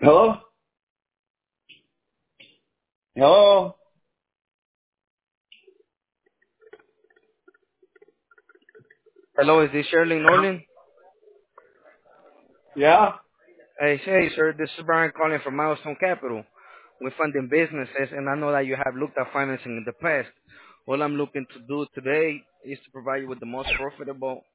Hello? Hello? Hello, is this Shirley Norland? Yeah? Hey, sir, this is Brian calling from Milestone Capital. We're funding businesses, and I know that you have looked at financing in the past. All I'm looking to do today is to provide you with the most profitable